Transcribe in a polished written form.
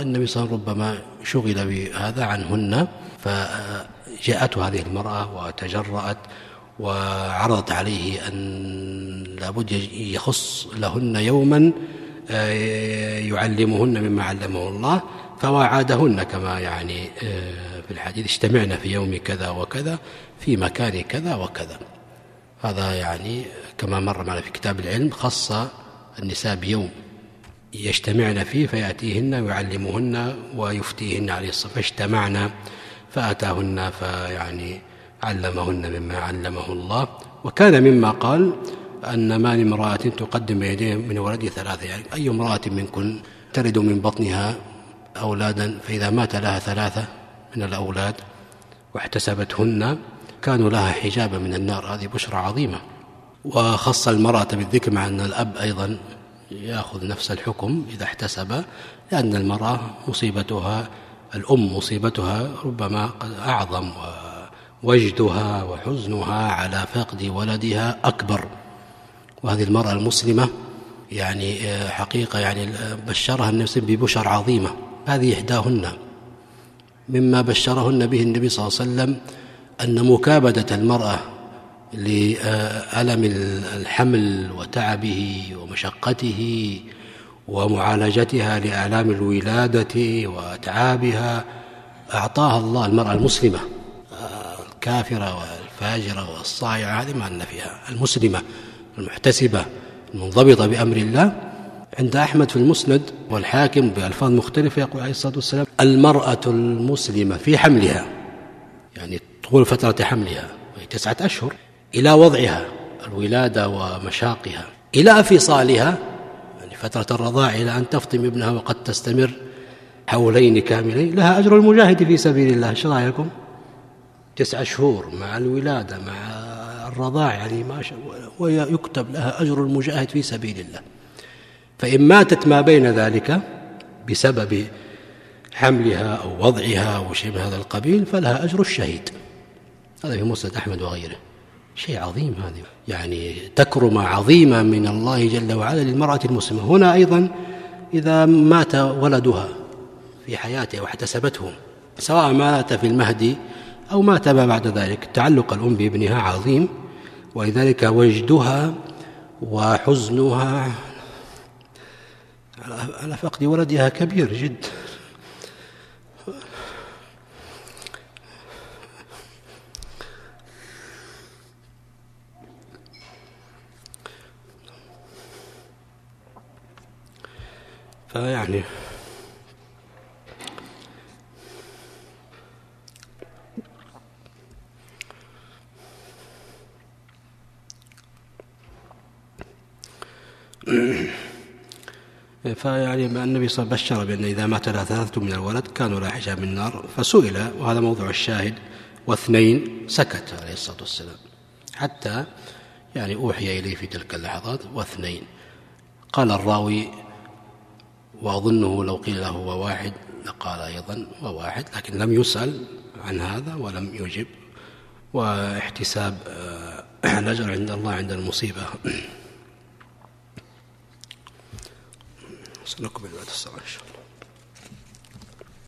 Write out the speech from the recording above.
النبي صلى الله عليه وسلم ربما شغل بهذا عنهن، فجاءته هذه المرأة وتجرأت وعرضت عليه أن لابد يخص لهن يوما يعلمهن مما علمه الله، فواعدهن كما يعني في الحديث: اجتمعنا في يوم كذا وكذا في مكان كذا وكذا. هذا يعني كما مر معنا في كتاب العلم، خص النساء بيوم يجتمعن فيه فيأتيهن ويعلمهن ويفتيهن عليه الصلاة، فاجتمعنا فأتاهن فيعني علمهن مما علمه الله. وكان مما قال أن ما من امرأة تقدم بيديها من ولدها ثلاثة، يعني أي امرأة منكن تلد من بطنها أولادا فإذا مات لها ثلاثة من الأولاد واحتسبتهن كانوا لها حجابا من النار. هذه بشرى عظيمة. وخص المرأة بالذكر مع أن الأب أيضا يأخذ نفس الحكم إذا احتسب، لأن المرأة مصيبتها، الأم مصيبتها ربما أعظم، ووجدها وحزنها على فقد ولدها أكبر. وهذه المرأة المسلمة يعني حقيقة يعني بشرها النبي ببشر عظيمة. هذه إحداهن مما بشرهن به النبي صلى الله عليه وسلم، أن مكابدة المرأة لألم الحمل وتعبه ومشقته ومعالجتها لآلام الولادة وأتعابها أعطاها الله المرأة المسلمة. الكافرة والفاجرة والصائعة هذه ما لنا فيها. المسلمة المحتسبة المنضبطة بأمر الله. عند أحمد في المسند والحاكم بألفاظ مختلفة يقول عليه الصلاة والسلام: المرأة المسلمة في حملها، يعني طول فترة حملها وهي 9 أشهر، إلى وضعها الولادة ومشاقها، إلى فصالها يعني فترة الرضاع، إلى أن تفطم ابنها وقد تستمر حولين كاملين، لها أجر المجاهد في سبيل الله. ايش رأيكم؟ 9 شهور مع الولادة مع الرضاع، يعني ما شاء الله، ويكتب لها أجر المجاهد في سبيل الله. فإن ماتت ما بين ذلك بسبب حملها أو وضعها أو شيء من هذا القبيل فلها أجر الشهيد. هذا في مسند أحمد وغيره. شيء عظيم هذه، يعني تكرمة عظيمة من الله جل وعلا للمرأة المسلمة. هنا أيضا إذا مات ولدها في حياته واحتسبته، سواء مات في المهد أو مات ما بعد ذلك، تعلق الأم بابنها عظيم، ولذلك وجدها وحزنها على فقد ولدها كبير جدا. فيعني النبي صلى الله عليه وسلم بشر بأن إذا مات لها 3 من الولد كانوا لا حجاب من النار. فسئل، وهذا موضوع الشاهد، 2 سكت عليه الصلاة والسلام حتى يعني أوحي إليه في تلك اللحظات. 2 قال الراوي: وأظنه لو قيل له هو 1 لقال أيضا هو 1، لكن لم يسأل عن هذا ولم يجب. واحتساب الأجر عند الله عند المصيبة. سنكمل بعد الصلاة إن شاء الله.